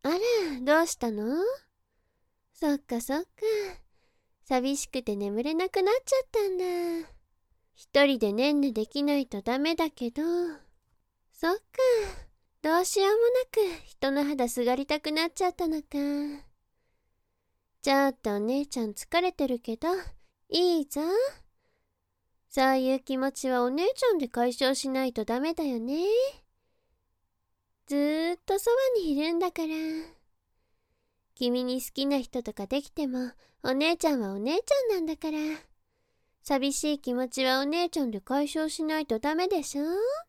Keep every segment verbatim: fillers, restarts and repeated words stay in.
あら、どうしたの？そっかそっか。寂しくて眠れなくなっちゃったんだ。一人でねんねできないとダメだけど。そっか。どうしようもなく人の肌すがりたくなっちゃったのか。ちょっとお姉ちゃん疲れてるけど、いいぞ。そういう気持ちはお姉ちゃんで解消しないとダメだよね。ずーっとそばにいるんだから。君に好きな人とかできても、お姉ちゃんはお姉ちゃんなんだから。寂しい気持ちはお姉ちゃんで解消しないとダメでしょ。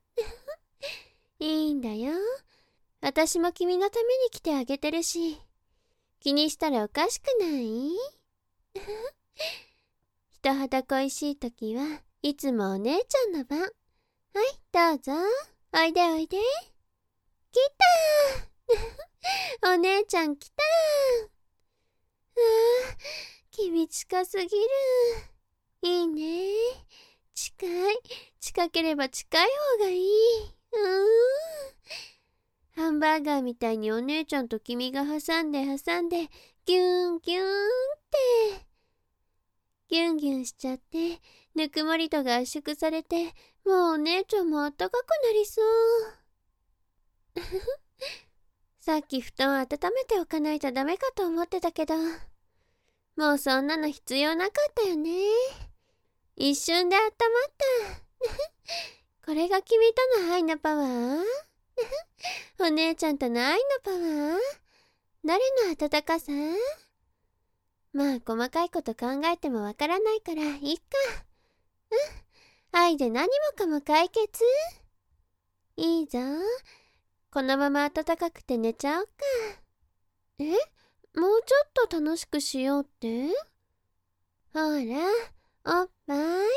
いいんだよ。私も君のために来てあげてるし。気にしたらおかしくない？人肌恋しいときはいつもお姉ちゃんの番。はい、どうぞ。おいでおいで。来たー。お姉ちゃん来たー。あー、君近すぎる。いいね。近い。近ければ近い方がいい。うーん。ハンバーガーみたいにお姉ちゃんと君が挟んで挟んで、ギューンギューンって。ギュンギュンしちゃって、ぬくもりとが圧縮されて、もうお姉ちゃんもあったかくなりそう。さっき布団温めておかないとダメかと思ってたけど、もうそんなの必要なかったよね。一瞬で温まった。これが君との愛のパワー？お姉ちゃんとの愛のパワー？誰の温かさ？まあ細かいこと考えてもわからないからいいか。うん。愛で何もかも解決？いいぞ。このまま暖かくて寝ちゃおうか。え？もうちょっと楽しくしようって？ほら、おっぱい。